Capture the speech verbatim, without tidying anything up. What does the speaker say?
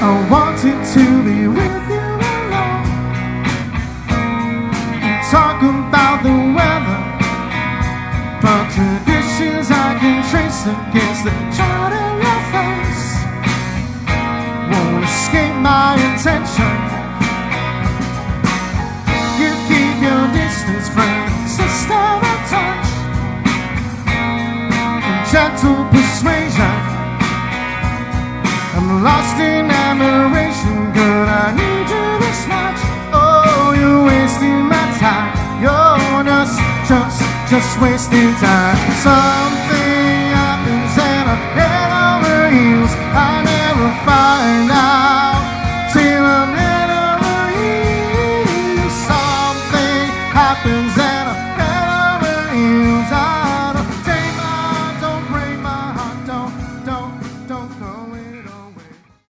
I wanted to be with you alone and talk about the weather, but traditions I can trace against the chart of your face won't escape my intention. You keep your distance from the system of touch and gentle persuasion. I'm lost in admiration, girl, I need you this much. Oh, you're wasting my time. You're just, just, just wasting time. Some